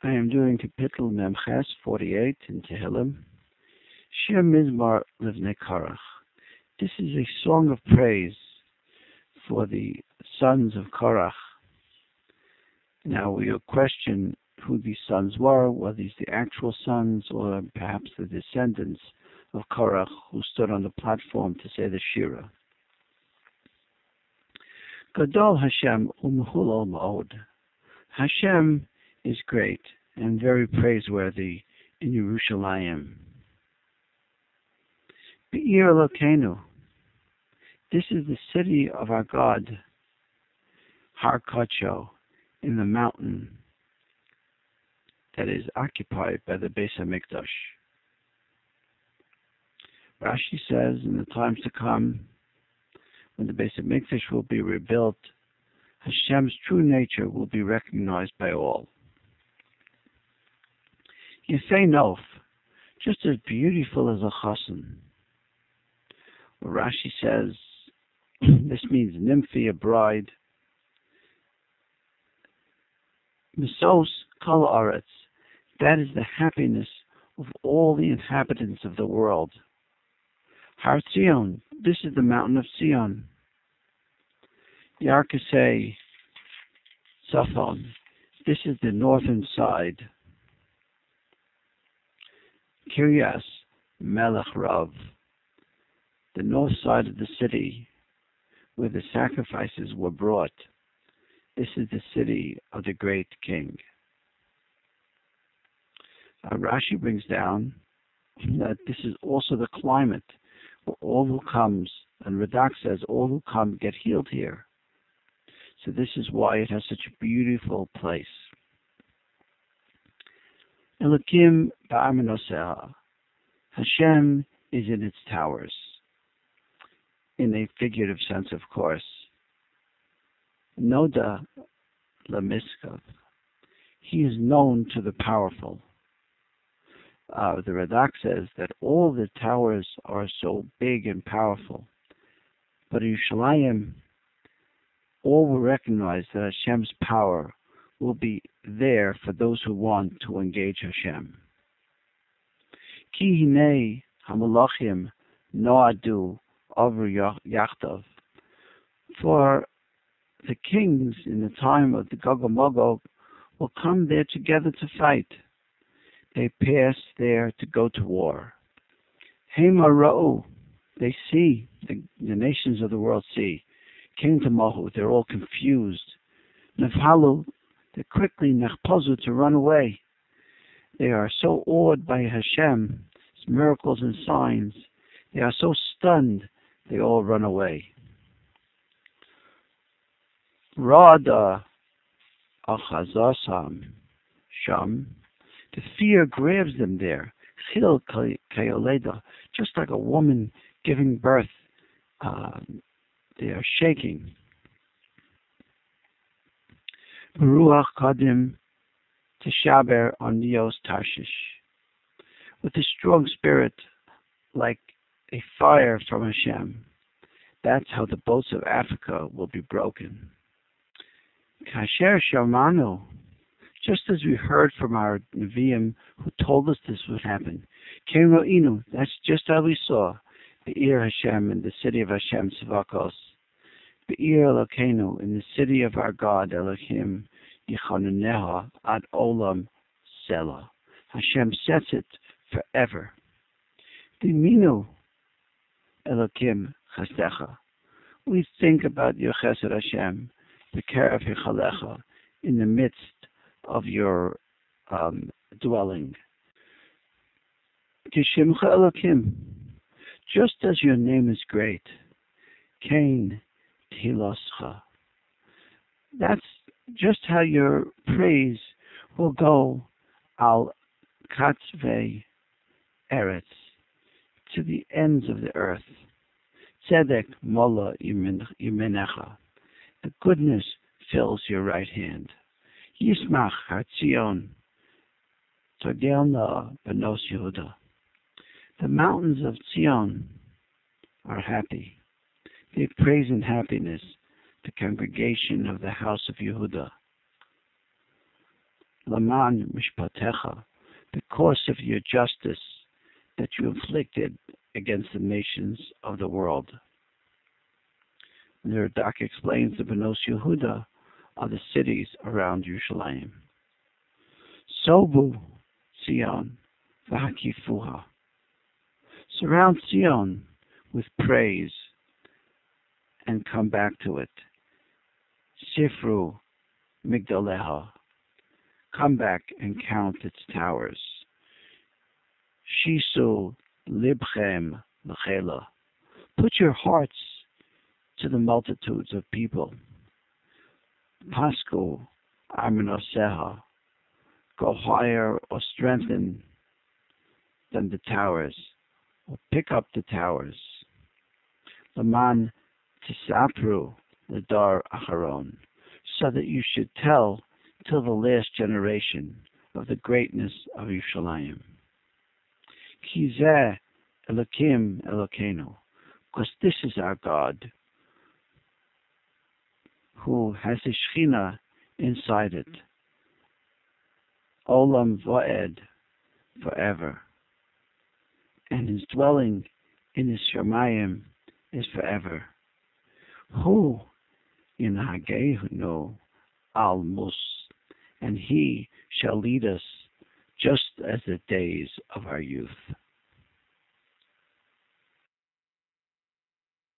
I am doing Kapitel Memches 48 in Tehillim. Shir Mizmar Livnei Korach. This is a song of praise for the sons of Korach. Now we will question who these sons were these the actual sons or perhaps the descendants of Korach who stood on the platform to say the Shira. Gadol Hashem umhulol ma'od. Hashem is great and very praiseworthy in Yerushalayim. Be'ir Elokeinu. This is the city of our God, Har Kodsho, in the mountain that is occupied by the Beis HaMikdash. Rashi says in the times to come, when the Beis HaMikdash will be rebuilt, Hashem's true nature will be recognized by all. Yefei Nof, just as beautiful as a chassan. Rashi says, this means nymphy, a bride. Misos kol aretz, that is the happiness of all the inhabitants of the world. Har Zion, this is the mountain of Zion. Yarkasei Safon, this is the northern side. Kiryas Melech Rav, the north side of the city where the sacrifices were brought. This is the city of the great king. Rashi brings down that this is also the climate where all who comes, and Radak says all who come get healed here. So this is why it has such a beautiful place. Elokim ba'armenoseh, Hashem is in its towers, in a figurative sense, of course. Noda lamiskav, he is known to the powerful. The Radak says that all the towers are so big and powerful, but in Yerushalayim, all will recognize that Hashem's power will be there for those who want to engage Hashem. Ki hinei hamalachim noadu over yachtav. For the kings in the time of the Gog and Magog will come there together to fight. They pass there to go to war. Hema ra'u, they see, the nations of the world see. Came to Mahu, they're all confused. Nefhalu, they're quickly nechpazu to run away. They are so awed by Hashem's miracles and signs. They are so stunned, they all run away. Rada achazasam sham, the fear grabs them there. Chil kayoleda, just like a woman giving birth. They are shaking. Ruach kadim teshaber onios tarshish, with a strong spirit, like a fire from Hashem. That's how the boats of Africa will be broken. Kasher shamanu, just as we heard from our Nevi'im who told us this would happen. Kero'inu, that's just how we saw. Be'ir Hashem, in the city of Hashem Tzvakos. Be'ir Elokeinu, in the city of our God Elohim, Yichanuneha ad olam selah. Hashem sets it forever. Diminu Elokim chesdecha. We think about your chesed Hashem, b'kerev hichalecha, in the midst of your dwelling. Kishimcha Elokim, just as your name is great. Kain Tehiloscha. That's just how your praise will go al katzvei eretz, to the ends of the earth. Tzedek mola yimenecha. The goodness fills your right hand. Yismach Hatzion Togelna Benos Yehuda. The mountains of Zion are happy. They praise in happiness the congregation of the house of Yehuda. Laman mishpatecha, because of your justice that you inflicted against the nations of the world. And the Radak explains the Benos Yehuda are the cities around Yerushalayim. Sobu Zion v'hakifuha. Surround Zion with praise and come back to it. Sifru Migdaleha. Come back and count its towers. Shisu Libchem L'chela. Put your hearts to the multitudes of people. Pasku Arminoseha. Go higher or strengthen than the towers, or pick up the towers. Laman Tisapru Ladar Acharon, so that you should tell till the last generation of the greatness of Yerushalayim. Ki zeh Elokim Elokeinu, because this is our God, who has a Shechina inside it. Olam Va'ed, forever. And his dwelling in his Shemayim is forever. Who in Hagehunu al Mus, and he shall lead us just as the days of our youth.